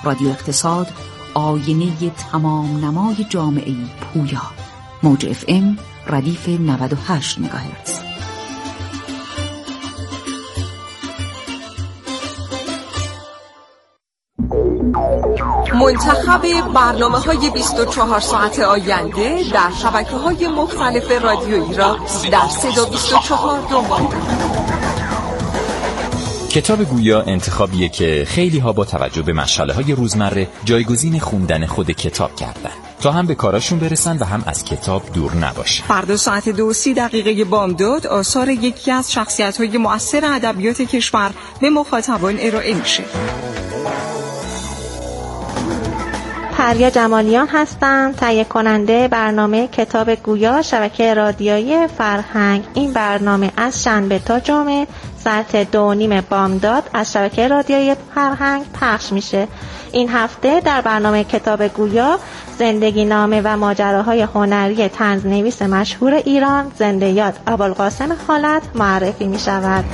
رادیو اقتصاد، آینه تمام نمای جامعه پویا. موج FM ردیف 98 مگاهرتز. منتخب برنامه‌های 24 ساعت آینده در شبکه‌های مختلف رادیویی را در صدا 24 دنبال کنید. کتاب گویا انتخابیه که خیلی ها با توجه به مشغله‌های روزمره جایگزین خوندن خود کتاب کردن تا هم به کاراشون برسن و هم از کتاب دور نباشن. فردا ساعت 2:30 بامداد آثار یکی از شخصیت‌های مؤثر ادبیات کشور به مخاطبان ارائه میشه. پریا جمالیان هستم، تهیه کننده برنامه کتاب گویا شبکه رادیویی فرهنگ. این برنامه از شنبه تا جمعه ساعت 2:30 بامداد از شبکه رادیویی فرهنگ پخش میشه. این هفته در برنامه کتاب گویا زندگی نامه و ماجراهای هنری طنزنویس مشهور ایران زنده یاد ابوالقاسم خالد معرفی میشود.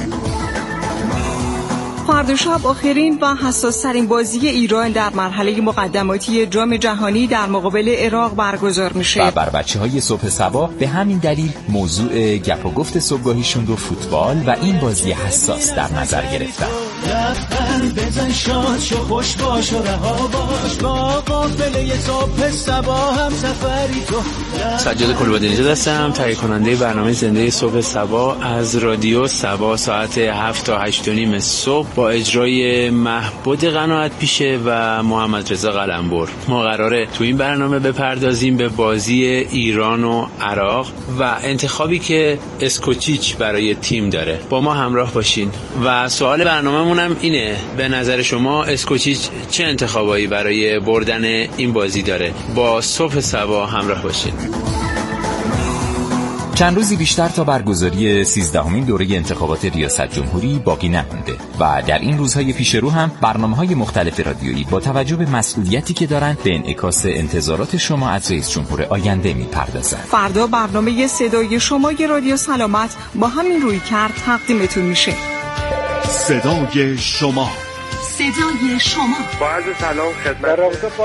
فردا شب آخرین و حساس‌ترین بازی ایران در مرحله مقدماتی جام جهانی در مقابل عراق برگزار میشه و بر بچه‌های صبح صبا به همین دلیل موضوع گپ و گفت صبحگاهیشون رو فوتبال و این بازی حساس در نظر گرفتن. بزن شاد شو خوش باش و رها باش با قافله صبح صبا هم سفری تو. سجاد کلبادنژاد هستم، تهیه کننده برنامه زنده صبح صبا از رادیو صبا ساعت 7 تا 8:30 صبح با اجرای محبود قناعت پیشه و محمد رضا قلمبر. ما قراره تو این برنامه بپردازیم به بازی ایران و عراق و انتخابی که اسکوچیچ برای تیم داره. با ما همراه باشین و سوال برنامه‌مون هم اینه، به نظر شما اسکوچیچ چه انتخابایی برای بردن این بازی داره؟ با صبح صبا همراه باشین. چند روزی بیشتر تا برگزاری 13مین دوره انتخابات ریاست جمهوری باقی نمونده و در این روزهای پیش رو هم برنامه‌های مختلف رادیویی با توجه به مسئولیتی که دارن به انعکاس انتظارات شما از رئیس جمهور آینده میپردازن. فردا برنامه صدای شما رادیو سلامت با همین رویکرد تقدیمتون میشه. صدای شما، صدای شما. با عرض سلام خدمت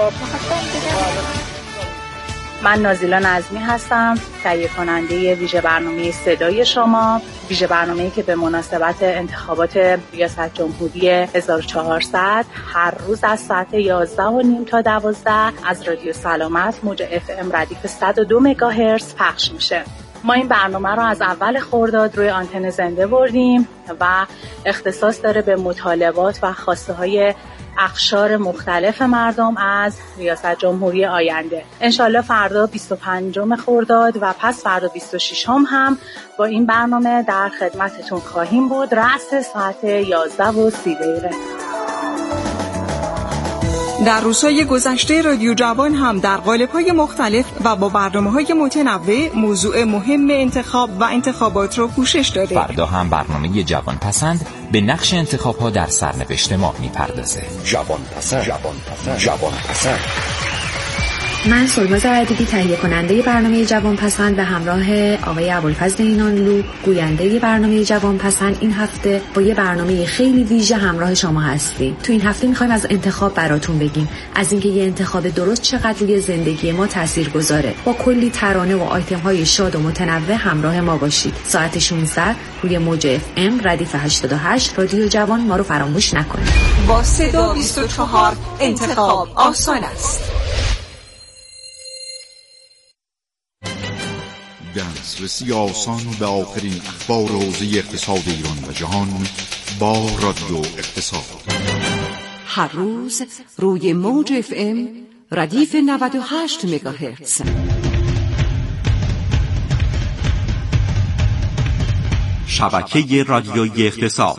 من نازیلا نظمی هستم، تهیه کننده ویژه برنامه صدای شما، ویژه برنامه‌ای که به مناسبت انتخابات ریاست جمهوری 1400 هر روز از ساعت 11:30 تا 12 از رادیو سلامت موج FM ردیف 102 مگاهرتز پخش میشه. ما این برنامه رو از اول خرداد روی آنتن زنده بردیم و اختصاص داره به مطالبات و خواسته‌های اقشار مختلف مردم از ریاست جمهوری آینده. انشالله فردا 25 خرداد و پس فردا 26 هم با این برنامه در خدمتتون خواهیم بود. رأس ساعت 11:30. در روزهای گذشته رادیو جوان هم در قالب‌های مختلف و با برنامه‌های متنوع موضوع مهم انتخاب و انتخابات رو پوشش داده. فردا هم برنامه جوان پسند به نقش انتخاب‌ها در سرنوشت ما میپردازه. جوان پسند. من سلماز عدیدی تهیه کننده برنامه جوان پسند به همراه آقای ابوالفضل اینانلو گوینده برنامه جوان پسند این هفته با یه برنامه خیلی ویژه همراه شما هستیم. تو این هفته می‌خوایم از انتخاب براتون بگیم، از اینکه یه انتخاب درست چقدر روی زندگی ما تاثیرگذاره. با کلی ترانه و آیتم‌های شاد و متنوع همراه ما باشید. ساعت 16 روی موج FM ردیف 88 رادیو جوان ما رو فراموش نکنید. با صدا 24 انتخاب آسان است. دسترسی آسان به آخرین اخبار حوزه اقتصاد ایران و جهان با رادیو اقتصاد. هر روز روی موج FM ردیف 98 مگاهرتز. شبکه رادیویی اقتصاد.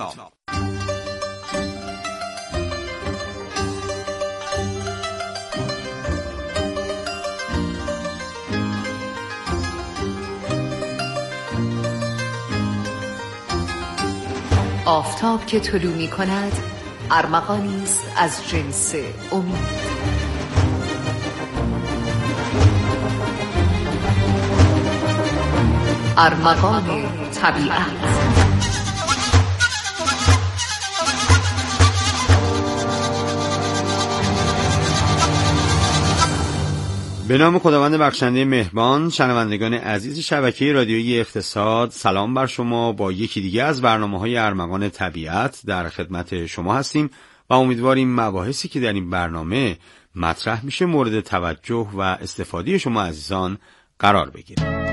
آفتاب که طلوع می کند ارمغانی است از جنس امید. ارمغان طبیعت. به نام خداوند بخشنده مهربان، شنوندگان عزیز شبکه رادیویی اقتصاد، سلام بر شما. با یکی دیگه از برنامه‌های ارمغان طبیعت در خدمت شما هستیم و امیدواریم مباحثی که در این برنامه مطرح میشه مورد توجه و استفاده شما عزیزان قرار بگیره.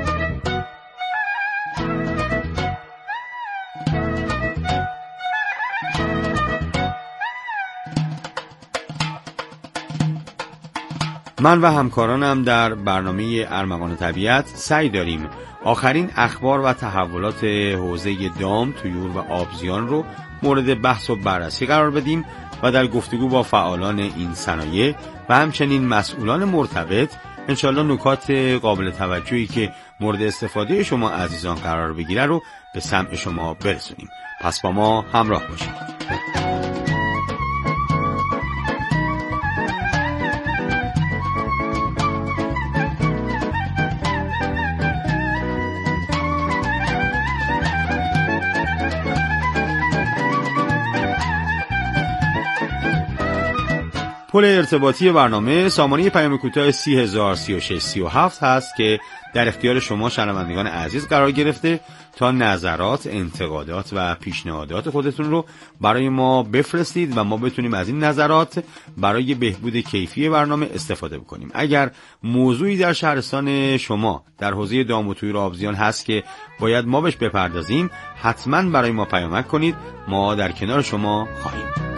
من و همکارانم در برنامه ارمغان طبیعت سعی داریم آخرین اخبار و تحولات حوزه دام، طیور و آبزیان رو مورد بحث و بررسی قرار بدیم و در گفتگو با فعالان این صنایع و همچنین مسئولان مرتبط انشالله نکات قابل توجهی که مورد استفاده شما عزیزان قرار بگیره رو به سمع شما برسونیم. پس با ما همراه باشید. پل ارتباطی برنامه سامانه پیام کوتاه 303637 هست که در اختیار شما شنوندگان عزیز قرار گرفته تا نظرات، انتقادات و پیشنهادات خودتون رو برای ما بفرستید و ما بتونیم از این نظرات برای بهبود کیفی برنامه استفاده بکنیم. اگر موضوعی در شهرستان شما در حوزه دام و طیور آبزیان هست که باید ما بهش بپردازیم، حتما برای ما پیامک کنید، ما در کنار شما خواهیم بود.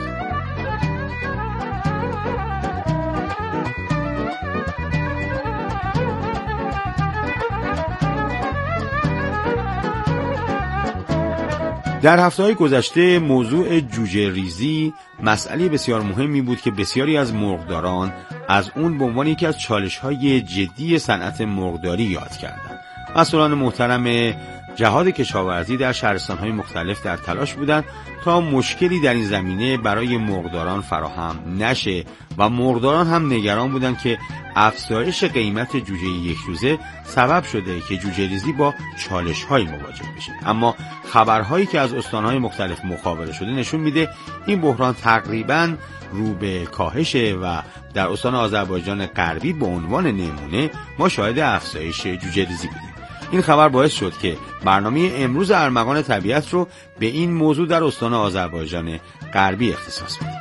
در هفته‌های گذشته موضوع جوجه ریزی مسئله بسیار مهمی بود که بسیاری از مرغداران از اون به عنوان یکی از چالش‌های جدی صنعت مرغداری یاد کردند. مسئولان محترم جهاد کشاورزی در شهرستان‌های مختلف در تلاش بودند تا مشکلی در این زمینه برای مرغداران فراهم نشه و مرغداران هم نگران بودند که افزایش قیمت جوجه یک روزه سبب شده که جوجه ریزی با چالش‌هایی مواجه بشه. اما خبرهایی که از استان‌های مختلف مخابره شده نشون میده این بحران تقریباً رو به کاهشه و در استان آذربایجان غربی به عنوان نمونه ما شاهد افزایش جوجه ریزی بودیم. این خبر باعث شد که برنامه امروز ارمغان طبیعت رو به این موضوع در استان آذربایجان غربی اختصاص بدیم.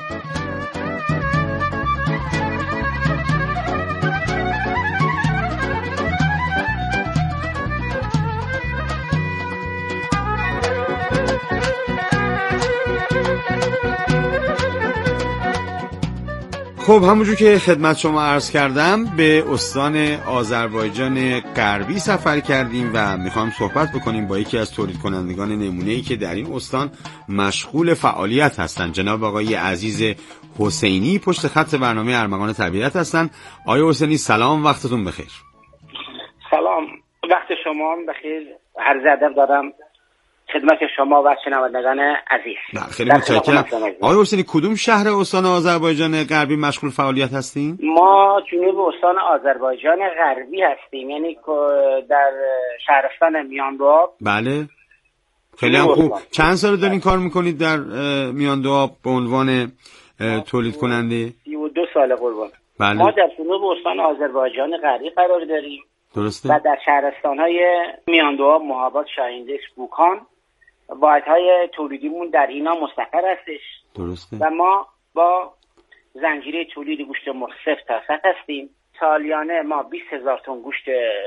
خب همونجور که خدمت شما عرض کردم به استان آذربایجان غربی سفر کردیم و میخوایم صحبت بکنیم با یکی از تولید کنندگان نمونه‌ای که در این استان مشغول فعالیت هستند. جناب آقای عزیز حسینی پشت خط برنامه ارمغان طبیعت هستند. آقای حسینی سلام، وقتتون بخیر. سلام، وقت شما بخیر. عرض ادب دارم خدمت شما و شنوندگان عزیز. خیلی متشکرم. آقای حسینی کدوم شهر استان آذربایجان غربی مشغول فعالیت هستین؟ ما جنوب استان آذربایجان غربی هستیم، یعنی در شهرستان میاندوآب. بله. خیلی هم خوب. چند سال دارین کار میکنید در میاندوآب به عنوان تولید کننده؟ 32 سال قربان. بله. ما در جنوب استان آذربایجان غربی قرار داریم. درسته. و در شهرستان‌های میاندوآب، مهاباد، شاهیندش، بوکان واحدهای تولیدیمون در اینا مستقر هستش. درسته. و ما با زنجیره تولید گوشت مرغ 0 تا 100 هستیم. سالیانه ما 20,000 تن گوشت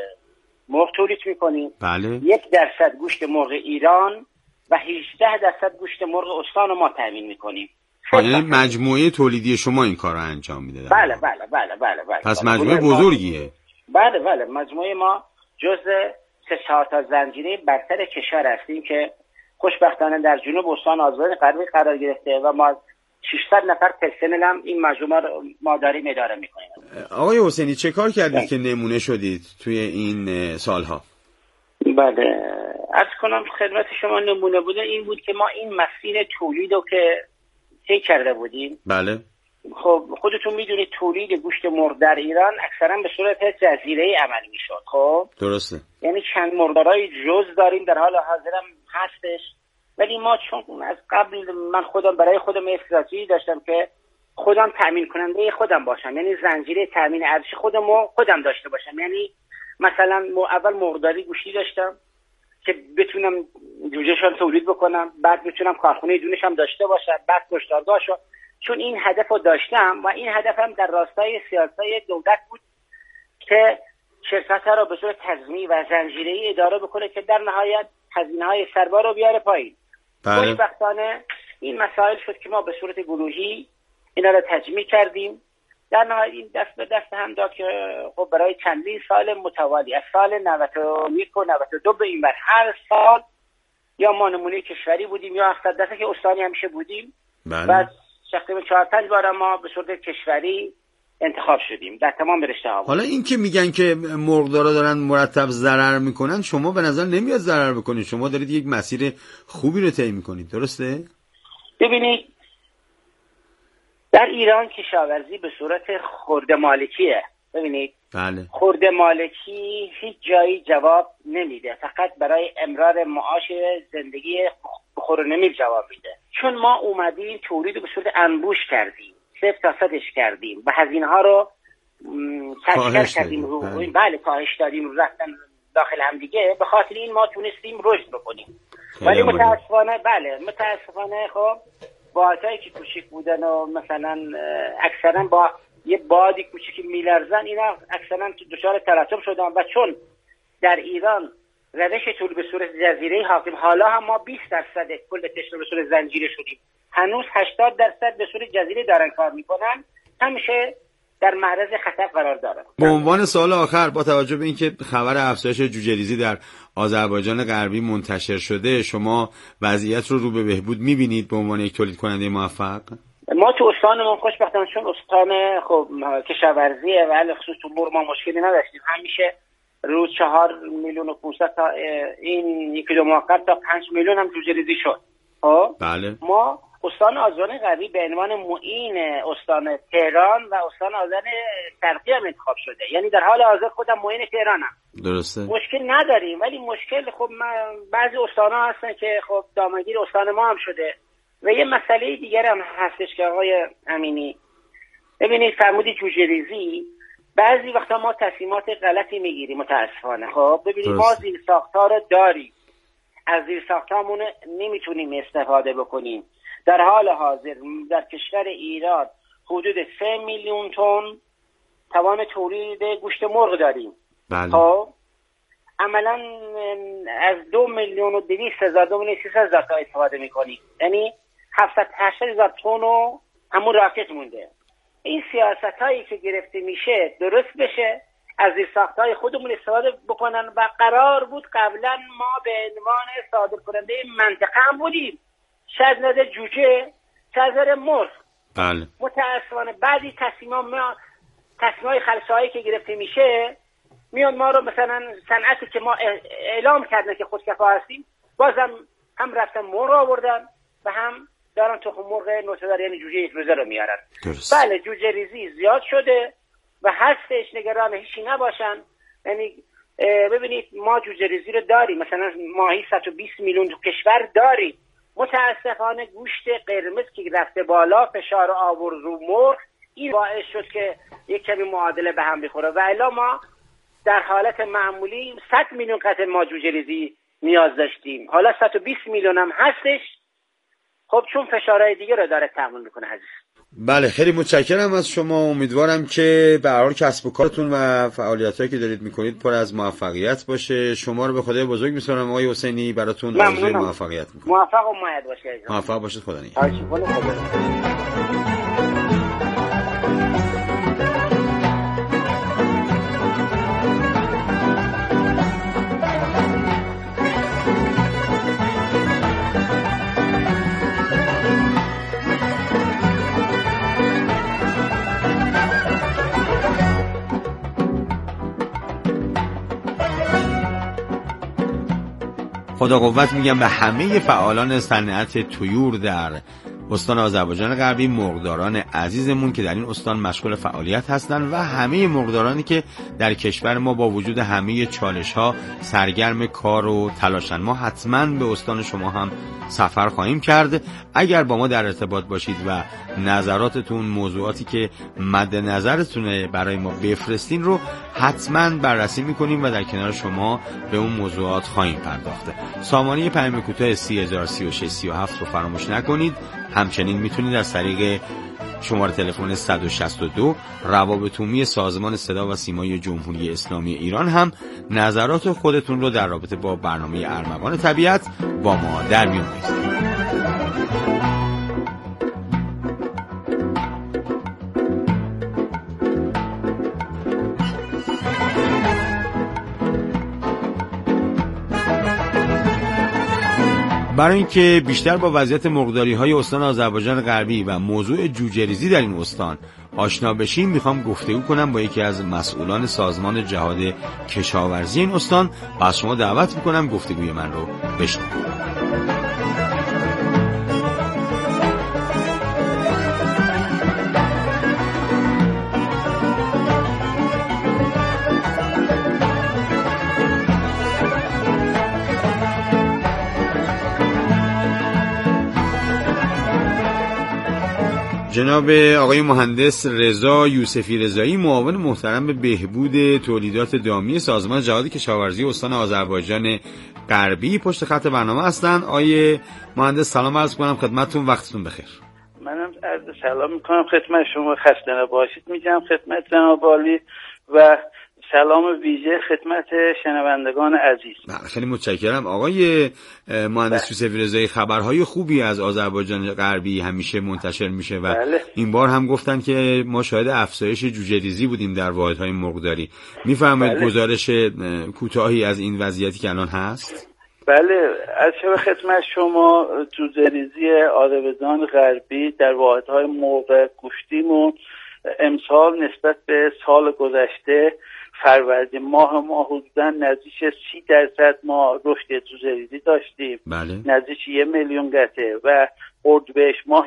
مرغ تولید میکنیم. بله. 1% گوشت مرغ ایران و 18% گوشت مرغ استان رو ما تامین میکنیم. یعنی مجموعه تولیدی شما این کار رو انجام میده؟ بله بله بله بله بله. پس مجموعه بزرگیه. بله بله، مجموعه ما جزء 3-4 تا زنجیره برتر کشور هستیم که خوشبختانه در جنوب استان آذربایجان غربی قرار گرفته و ما 600 نفر پرسنل هم این مجموعه رو ما داریم اداره میکنیم. آقای حسینی چه کار کردید که نمونه شدید توی این سالها؟ بله، عرض کنم خدمت شما نمونه بوده این بود که ما این مسیر تولید رو که طی کرده بودیم. بله. خب خودتون میدونید تولید گوشت مرغ در ایران اکثرا به صورت جزیره‌ای عمل میشد. خب درسته. یعنی چند مرغدارای جز داریم در حال حاضرم هستش، ولی ما چون از قبل من خودم برای خودم استراتژی داشتم که خودم تامین کننده خودم باشم، یعنی زنجیره تامین ارزش خودم داشته باشم. یعنی مثلا اول مرغداری گوشتی داشتم که بتونم جوجهشون تولید بکنم، بعد بتونم کارخونه دونشم داشته باشم، بعد کشتارگاهشو. چون این هدف رو داشتم و این هدفم در راستای سیاست دولت بود که شرکت ها رو به صورت تضمینی و زنجیره‌ای اداره بکنه که در نهایت هزینه‌های سربار رو بیاره پایین. خوشبختانه این مسائل شد که ما به صورت گروهی اینا رو تجمیع کردیم. در نهایت این دست به دست هم داد که خب برای چندین سال متوالی از سال 91 و 92 به این بر هر سال یا ما نمونه کشوری بودیم یا اقتصاد که استانی همیشه بودیم. بعد تقریبا 4-5 بار ما به صورت کشوری انتخاب شدیم در تمام رشته‌ها. حالا این که میگن که مرغدارا دارن مرتب ضرر میکنن، شما به نظر نمیاد ضرر بکنید؟ شما دارید یک مسیر خوبی رو طی میکنید، درسته؟ ببینید در ایران کشاورزی به صورت خرده مالکیه. ببینید بله. خرده مالکی هیچ جایی جواب نمیده، فقط برای امرار معاش زندگی بخورنمیر جواب میده. چون ما اومدیم تولید به صورت انبوش کردیم، 0% کردیم و هزینه ها رو کاهش کردیم بله کاهش دادیم رو رفتن داخل هم دیگه. به خاطر این ما تونستیم رشد بکنیم. ولی متاسفانه خب باعثایی که کوچیک بودن و مثلا اکثرا با یه بادی کوچیکی میلرزن، اینا اکثرا دچار تلاطم شدن و چون در ایران روش تولید به صورت جزیره حاکم، حالا هم ما 20% کل کشور به صورت زنجیره شدیم، هنوز 80% به صورت جزیره دارن کار میکنن، همیشه در معرض خطر قرار دارن. به عنوان سوال آخر، با توجه به اینکه خبر افزایش جوجه ریزی در آذربایجان غربی منتشر شده، شما وضعیت رو به بهبود میبینید به عنوان یک تولید کننده موفق؟ ما تو استانمون خوشبختانه چون استان خب کشاورزیه و علاوه خصوص تو مرغ ما مشکلی نداشتیم، همیشه روز 4,500,000 تا این 1 کیلو موقت تا 5 میلیون هم جوجه ریزی شد. بله. ما استان آذربایجان غربی به عنوان معین استان تهران و استان آذربایجان شرقی هم انتخاب شده، یعنی در حال حاضر خودم معین تهرانم. درسته. مشکل نداریم، ولی مشکل خب بعضی استان‌ها هستن که خب دامنگیر استان ما هم شده. و یه مسئله دیگر هم هستش که آقای امینی ببینید فرمودی جوجه ریزی، بعضی وقتا ما تصمیمات غلطی میگیریم متاسفانه. خب ببینید ما زیر ساختار رو داریم، از زیر ساختارمون نمیتونیم استفاده بکنیم. در حال حاضر در کشور ایران حدود 3 میلیون تن توان تولید گوشت مرغ داریم. بله. خب عملا از 2,200,000 2,300,000 تا استفاده میکنیم، یعنی 780,000 تن رو همون راکت مونده. این سیاست هایی که گرفته میشه درست بشه، از زیر ساختهای خودمون استفاده بکنن و قرار بود قبلا ما به عنوان صادر کننده منطقه هم بودیم، شاید نظر جوجه، شاید مرغ. بله. متاسفانه بعضی تصمیم‌های خلصه‌هایی که گرفته میشه میاد ما رو مثلا صنعتی که ما اعلام کردن که خودکفا هستیم، بازم هم رفتن مرغ آوردن و هم دارن تخم مرغ نوتدار یعنی جوجه یک روزه رو میارن. بله جوجه ریزی زیاد شده و هستش، نگران هیچی نباشن. یعنی ببینید ما جوجه ریزی رو داریم، مثلا ماهی 120 میلیون تو کشور داریم. متاسفانه گوشت قرمز که رفته بالا، فشار آورد رو مرغ، این باعث شد که یک کمی معادله به هم بخوره و الا ما در حالت معمولی 100 میلیون قطعه ما جوجه ریزی نیاز داشتیم، حالا 120 میلیون هم هستش. خب چون فشارهای دیگه رو داره تحمل میکنه عزیز. بله خیلی متشکرم از شما. امیدوارم که به هر حال کسب و کارتون و فعالیتایی که دارید میکنید پر از موفقیت باشه. شما رو به خدای بزرگ میسپارم آقای حسینی، براتون آرزوی موفقیت میکنم. موفق و مؤید باشید. موفق باشید. خدا نگهدار. خدا قوت میگم به همه فعالان صنعت طیور در استان آذربایجان غربی، مرغداران عزیزمون که در این استان مشغول فعالیت هستند و همه مرغدارانی که در کشور ما با وجود همه چالش‌ها سرگرم کار و تلاشن. ما حتما به استان شما هم سفر خواهیم کرد. اگر با ما در ارتباط باشید و نظراتتون، موضوعاتی که مد نظرتونه برای ما بفرستین رو حتما بررسی میکنیم و در کنار شما به اون موضوعات خواهیم پرداخته. سامانه پیام کوتاه 303637 رو فراموش نکنید. همچنین میتونید از طریق شماره تلفن 162 روابط عمومی سازمان صدا و سیمای جمهوری اسلامی ایران هم نظرات خودتون رو در رابطه با برنامه ارمغان طبیعت با ما در میون بگذارید. برای اینکه بیشتر با وضعیت مرغداری‌های استان آذربایجان غربی و موضوع جوجه‌ریزی در این استان آشنا بشیم، میخوام گفتگو کنم با یکی از مسئولان سازمان جهاد کشاورزی این استان و از شما دعوت میکنم گفتگوی من رو بشنوید. جناب آقای مهندس رضا یوسفی رضایی، معاون محترم به بهبود تولیدات دامی سازمان جهاد کشاورزی استان آذربایجان غربی پشت خط برنامه هستن. آقای مهندس سلام عرض کنم خدمتتون، وقتتون بخیر. منم عرض سلام میکنم خدمت شما، خسته نباشید میگم خدمت جناب عالی و سلام ویژه خدمت شنوندگان عزیز. خیلی متشکرم آقای مهندس یوسفی رضایی. خبرهای خوبی از آذربایجان غربی همیشه منتشر میشه و این بار هم گفتن که ما شاهد افزایش جوجه‌ریزی بودیم در واحدهای مرغداری. میفرمایید گزارش کوتاهی از این وضعیتی که الان هست؟ بله، از شب خدمت شما جوجه‌ریزی آذربایجان غربی در واحدهای مرغ گوشتیمون امسال نسبت به سال گذشته فروردین ما حدوداً نزدیک 30% ما رشد جوجه‌ریزی داشتیم. بله. نزدیک 1 میلیون گته و اردیبهشت ماه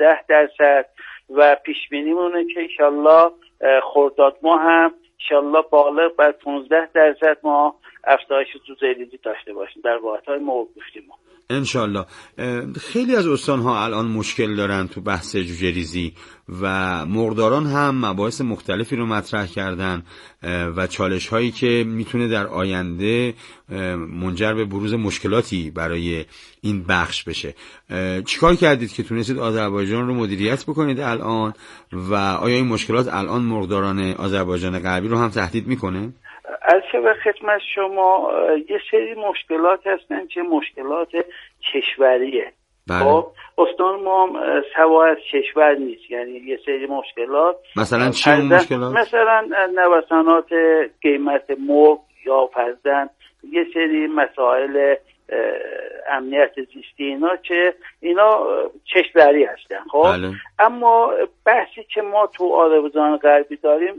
11% و پیش بینیمونه که انشالله خرداد ماه هم انشالله بالغ بر 15% ما افزایش جوجه‌ریزی داشته باشیم در واحدهای مرغ گوشتی ما انشالله. خیلی از استان‌ها الان مشکل دارن تو بحث جوجه‌ریزی و مرغداران هم مباحث مختلفی رو مطرح کردن و چالش‌هایی که میتونه در آینده منجر به بروز مشکلاتی برای این بخش بشه. چیکار کردید که تونستید آذربایجان رو مدیریت بکنید الان و آیا این مشکلات الان مرغداران آذربایجان غربی رو هم تهدید میکنه؟ از شب خدمت شما یه سری مشکلات هستن که مشکلات کشوریه. خب استان ما سوا از کشور نیست، یعنی یه سری مشکلات مثلا چی اون مشکلات؟ مثلا نوسانات قیمت مرغ یا فرضاً یه سری مسائل امنیت زیستی اینا که اینا کشوری هستن. خب اما بحثی که ما تو آذربایجان غربی داریم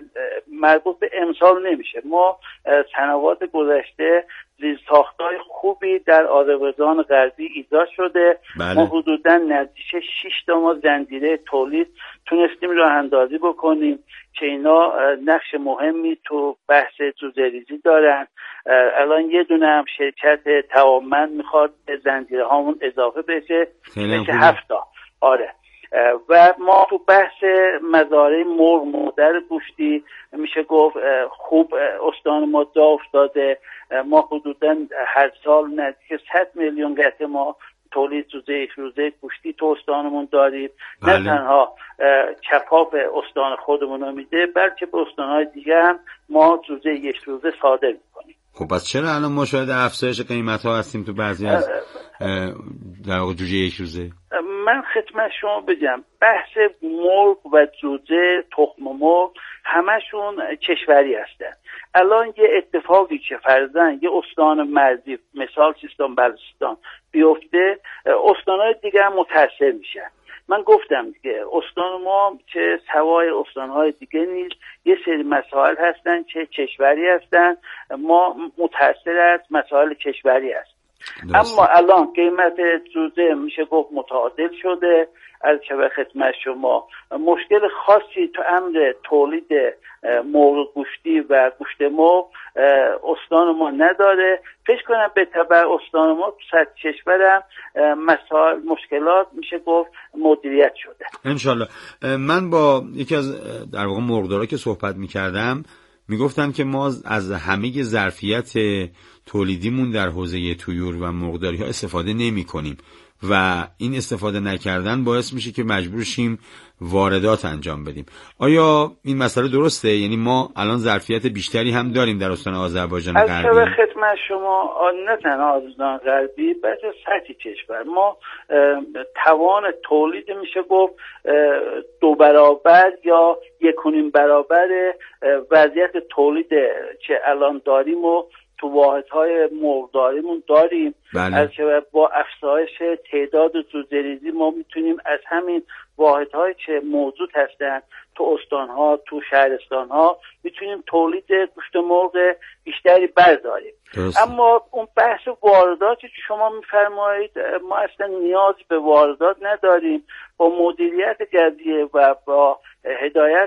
مربوط به امسال نمیشه. ما سنوات گذشته زیرساخت‌های خوبی در آذربایجان غربی ایجاد شده. ما حدوداً نزدیک 6 تا ما زنجیره تولید تونستیم راه اندازی بکنیم که اینا نقش مهمی تو بحث جوجه‌ریزی دارن. الان یه دونه هم شرکت توانمند میخواد به زنجیره هامون اضافه بشه 7 تا. آره. و ما تو بحث مزارع مرغ مادر گوشتی میشه گفت خوب استان ما جا افتاده. ما حدوداً هر سال نزدیک 100 میلیون گته ما تولید یک روزه گوشتی تو استانمون داریم. نه تنها کفاف استان خودمون رو میده بلکه به استانهای دیگه هم ما یک روزه صادر میکنیم. خب پس چرا الان ما شاهد افزایش قیمت ها هستیم تو بعضی از در واقع جوجه یک روزه؟ من خدمت شما بگم بحث مرغ و جوجه تخم مرغ همشون کشوری هستن. الان یه اتفاقی که فرضاً یه استان مرزی مثال سیستان بلوچستان بیفته استانهای دیگه هم متاثر میشن. من گفتم که استان ما که سوای استانهای دیگه نیست، یه سری مسائل هستن که کشوری هستن. ما متاثر از مسائل کشوری هست. اما الان قیمت جوزه میشه گفت متعادل شده. از چه به خدمت شما مشکل خاصی تو امر تولید مرغ گوشتی و گوشت مرغ استان ما نداره. فکر کنم به تبع استان ما تو سطح کشورم مسائل مشکلات میشه گفت مدیریت شده انشالله. من با یکی از در واقع مرغدارا که صحبت میکردم میگفتن که ما از همه ظرفیت تولیدیمون در حوزه طیور و مرغداری ها استفاده نمی کنیم و این استفاده نکردن باعث میشه که مجبور شیم واردات انجام بدیم. آیا این مسئله درسته؟ یعنی ما الان ظرفیت بیشتری هم داریم در استان آذربایجان غربی؟ از شبه خدمت شما نه تنها آذربایجان غربی بلکه سطح کشور ما توان تولید میشه گفت 2 برابر یا 1.5 برابر وضعیت تولید که الان داریم و تو واحدهای مرغداریمون داریم. بله. از که با افزایش تعداد جوجه‌ریزی ما میتونیم از همین واحدهایی که موجود هستن تو استانها تو شهرستانها میتونیم تولید گوشت مرغ بیشتری برداریم. اما اون بحث وارداتی که شما میفرمایید ما اصلا نیاز به واردات نداریم. با مدیریت قضیه و با هدایت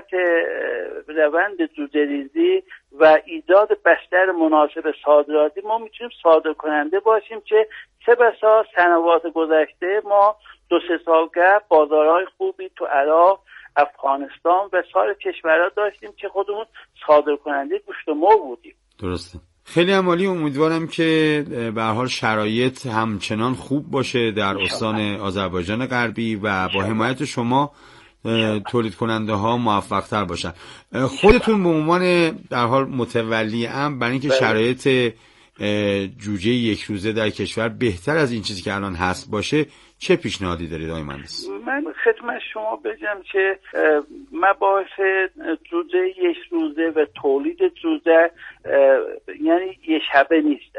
روند جوجه‌ریزی و ایجاد بستر مناسب صادراتی ما میتونیم صادر کننده باشیم که چه بسا سنوات گذشته ما 2-3 سال قبل بازارهای خوبی تو عراق، افغانستان و سایر کشورها داشتیم که خودمون صادر کننده گوشت مرغ بودیم. درسته. خیلی عالی. امیدوارم که به هر حال شرایط همچنان خوب باشه در استان آذربایجان غربی و با حمایت شما تولید کننده ها موفق تر باشن. خودتون به عنوان در حال متولی امر برای اینکه شرایط جوجه یک روزه در کشور بهتر از این چیزی که الان هست باشه چه پیشنهادی دارید آقای مهندس؟ من خدمت شما بگم که مباحث جوجه یک روزه و تولید جوجه یعنی یه شبه نیست.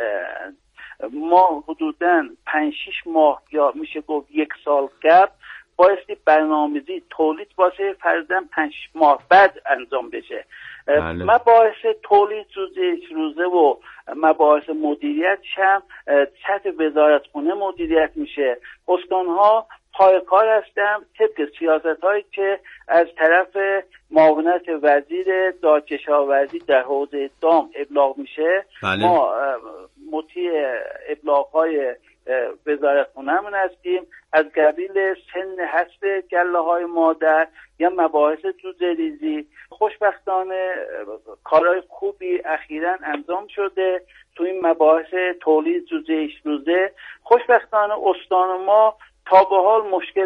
ما حدوداً 5-6 ماه یا میشه گفت 1 سال قبل بایستی برنامه‌ریزی تولید واسه فرضاً 5 ماه بعد انجام بشه. بله. مباحث تولید جوجه روزه و مباحث مدیریتش هم سطح وزارتخونه مدیریت میشه. استانها پای کار هستن طبق سیاست‌هایی که از طرف معاونت وزیر دادکشاورزی در حوزه دام ابلاغ میشه. بله. ما مطیع ابلاغ‌های وزارتخونه‌مون هستیم. از قبیل سن حذف گله‌های مادر یا مباحث جوجه‌ریزی خوشبختانه کارهای خوبی اخیراً انجام شده تو این مباحث تولید جوجه روزه. خوشبختانه استان ما تا به حال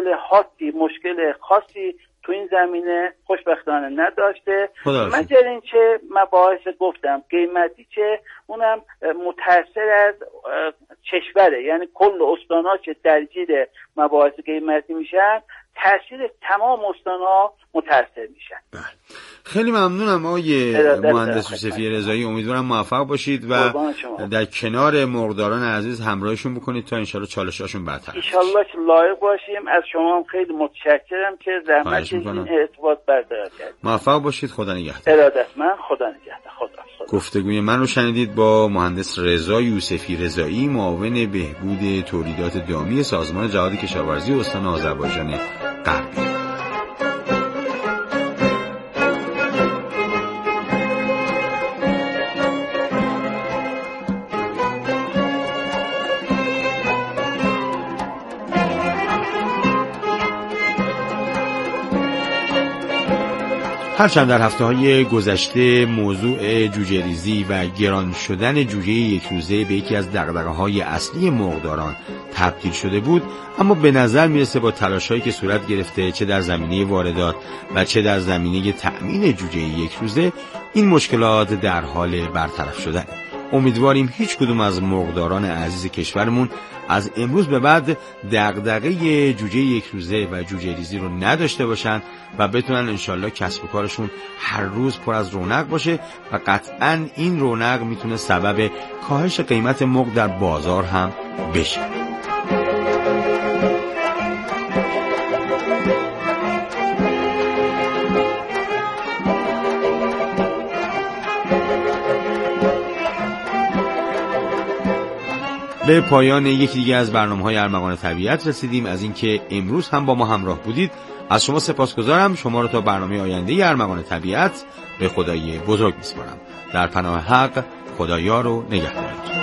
مشکل خاصی تو این زمینه خوشبختانه نداشته. مگر اینکه مباحث گفتم قیمتی که اونم متأثر از کشوره، یعنی کل استان‌ها که درگیر مباحث قیمتی میشن تأثیر تمام استان‌ها متأثر میشن. خیلی ممنونم آقای مهندس یوسفی رضایی. امیدوارم موفق باشید و در کنار مرغداران عزیز همراهشون بکنید تا انشالله چالشاشون برطرف بشه. انشالله که لایق باشیم. از شما هم خیلی متشکرم که زحمت این ارتباط برقرار کردید. موفق باشید. خدا نگهدار. ارادتمند. خدا نگهدار. خدا. گفتگوی من رو شنیدید با مهندس رضا یوسفی رضایی، معاون بهبود تولیدات دامی سازمان جهاد کشاورزی استان آذربایجان غربی. هرچند در هفته‌های گذشته موضوع جوجه‌ریزی و گران شدن جوجه یک روزه به یکی از دغدغه‌های اصلی مرغداران تبدیل شده بود، اما به نظر میرسه با تلاش‌هایی که صورت گرفته چه در زمینه واردات و چه در زمینه تأمین جوجه یک روزه این مشکلات در حال برطرف شدن. امیدواریم هیچ کدوم از مرغداران عزیز کشورمون از امروز به بعد دغدغه جوجه یک روزه و جوجه ریزی رو نداشته باشن و بتونن انشالله کسب و کارشون هر روز پر از رونق باشه و قطعاً این رونق میتونه سبب کاهش قیمت مرغ در بازار هم بشه. به پایان یکی دیگه از برنامه‌های ارمغان طبیعت رسیدیم. از اینکه امروز هم با ما همراه بودید از شما سپاسگزارم. شما رو تا برنامه آینده ارمغان طبیعت به خدای بزرگ می‌سپارم. در پناه حق، خدایار و نگهدارتون.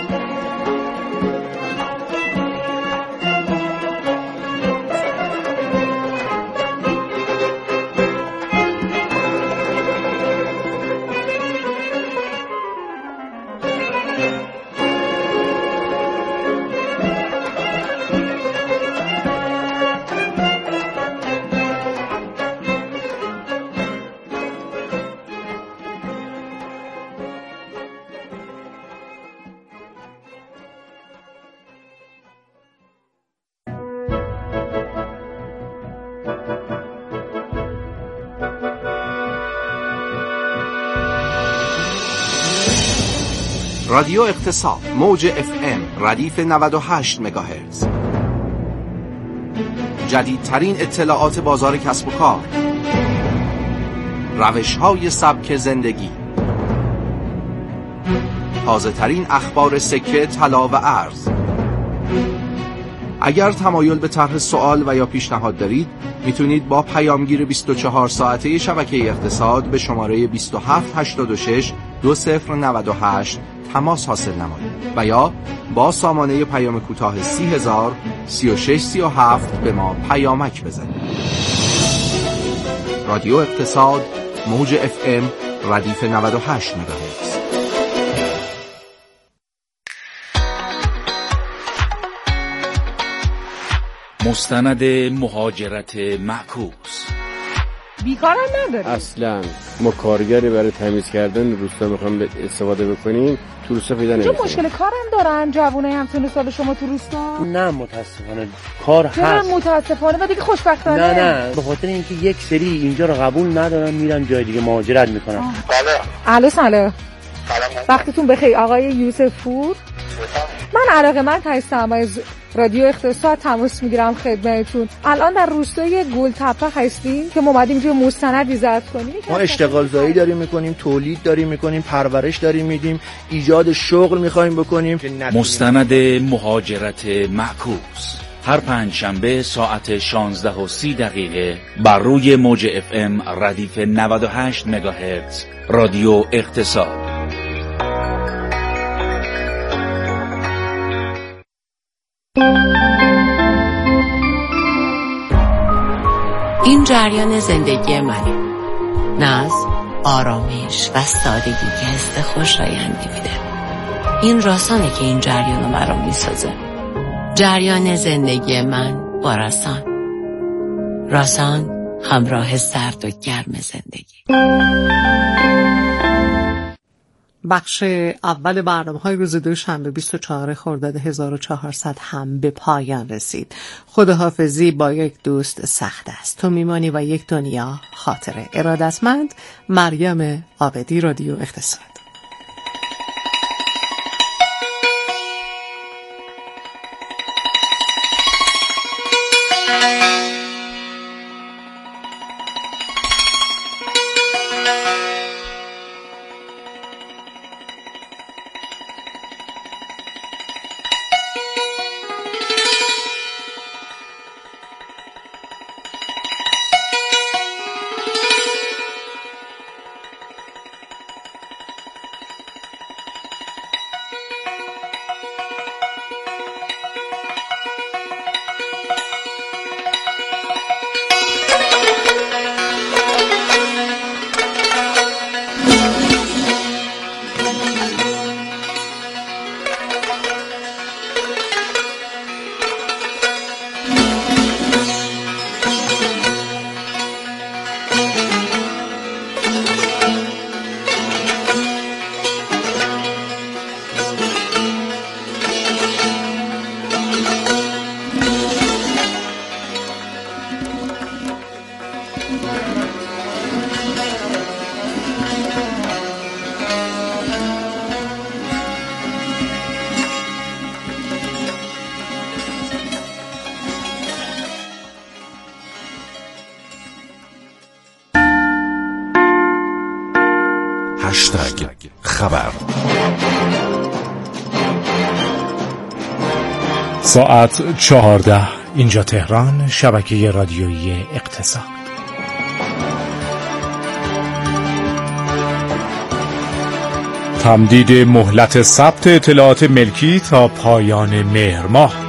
رادیو اقتصاد موج FM ردیف 98 مگاهرتز. جدیدترین اطلاعات بازار کسب و کار، روش‌های سبک زندگی، تازه‌ترین اخبار سکه، طلا و ارز. اگر تمایل به طرح سوال و یا پیشنهاد دارید میتونید با پیامگیر 24 ساعته شبکه اقتصاد به شماره 2786 2098 تماس حاصل نمایید و یا با سامانه پیام کوتاه 30000 3637 به ما پیامک بزنید. رادیو اقتصاد موج FM ردیف 98 مگاهرتز. مستند مهاجرت معکوس. بیکارم نداریم اصلا. ما کارگری برای تمیز کردن روستا میخوام استفاده بکنیم، تو روستا پیدا نمیشه. چون مشکل کارم دارن جوانای همسن سال شما تو روستا؟ نه متاسفانه کار هست. نه متاسفانه و دیگه خوشبختانه. نه به خاطر اینکه یک سری اینجا رو قبول ندارن میرن جای دیگه مهاجرت میکنن. الو سلام. وقتتون بخیر آقای یوسف پور. من علاقه‌مند هستم از رادیو اقتصاد تماس میگیرم خدمتتون. الان در روستای گلتپه هستیم که ما اومدیم اینجا مستندی ضبط کنیم. ما اشتغال زایی داریم میکنیم، تولید داریم میکنیم، پرورش داریم میدیم، ایجاد شغل میخوایم بکنیم. مستند مهاجرت معکوس هر پنجشنبه ساعت 16:30 بر روی موج FM ردیف 98 مگاهرتز رادیو اقتصاد. این جریان زندگی منه. ناز، آرامش و سادگی که حس خوشایندی میده. این راسانه که این جریان رو برام میسازه. جریان زندگی من با راسان. راسان همراه سرد و گرم زندگی. بخش اول برنامه‌های روز دوشنبه 24 خرداد 1400 هم به پایان رسید. خداحافظی با یک دوست سخت است. تو میمانی و یک دنیا خاطره. ارادتمند مریم عابدی، رادیو اقتصاد. خبر ساعت 14 اینجا تهران، شبکه رادیویی اقتصاد. تمدید مهلت ثبت اطلاعات ملکی تا پایان مهر ماه.